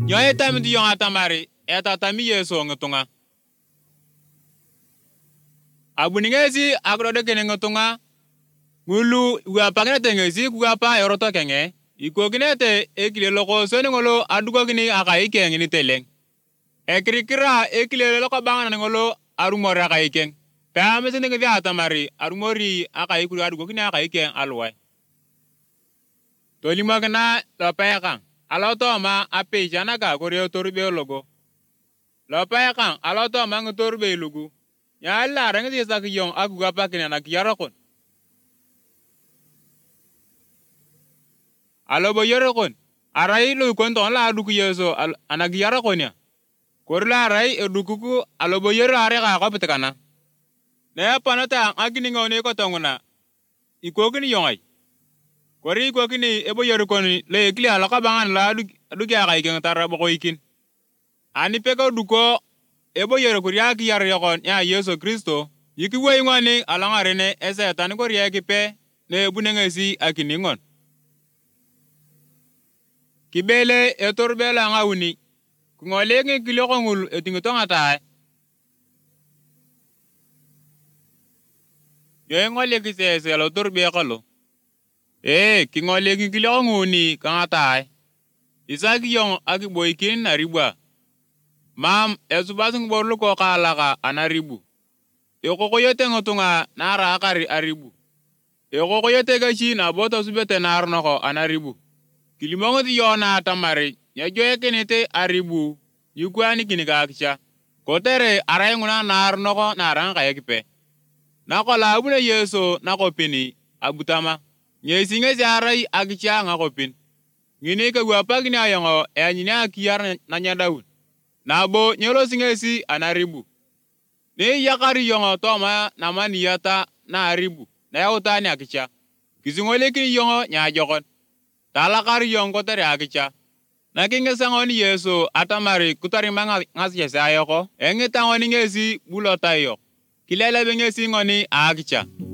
Nyo etam di yong atamari etatami Yesu ngutunga. Abuningezi agrodo kene ngutunga. Ngulu uapanginete ngezi kuapa eroto kenge. Ikoginete ekile loko soni ngolo adugo gini akaike ngini teleng. Ekirikira ekile loko bangana ngolo arumori akaike. Pamese ngi atamari arumori akaiku adugo gini akaike alwai. Tolimagna lopeka. Aloto ma ape janaga koreo torbe logo. Lopeka aloto ma ngutorbe lugu. Ya la rangi sak yong aguga pakina na kiyarakon. Alobo yorekon. Arai lu konton la aduku Yesu anagiyarakonia. Korla arai edukuku alobo yoro are ka kapitakana. Ne panata agini ngone ko tonguna. Ikogini yongai. Kori ikogini ebo yorokoni le ekli alaka bangan la aduki akai keng tarabo ko ikin. Ani peko duko ebo yorokuri aki yar yokon ya Yesu Kristo. Yiki wey ngwani alangarene ese tani kori ekipe ne bunengesi akiningon. Kibele etorbela ngawuni. Kungolenge kiloko ngul etingotonga tae. Yo ngole kisese lo torbe kalo. Kingolenge kiloko nguni kanga tae. Isaki yong aki boikin naribwa. Mam esubasing borlu ko kalaka anaribu. Yoko yote ngotunga nara akari aribu. Yoko yote gashi na boto subete narnoko anaribu. Kilimongo di yona atamari, nyajoye kenete aribu, yukwani kinikakicha. Kotere arayenguna narnoko naranga yekipe. Nako la abune Yesu nako pini, abutama. Nyesingezi aray akicha ngako pin. Ngineke guapagini ayongo, nyine akiyar na nyadaun. Nabo nyolo singezi anaribu. Ne yakari yongo toma namani yata na aribu, na yautani akicha. Kizungole kini yongo nyajokon. Talakari yongo tere akicha. Nakinge sangoni Yesu atamari kutari manga ngasi yese ayoko. Enge tangoni ngesi bulota yok. Kilele bengesi ngoni akicha.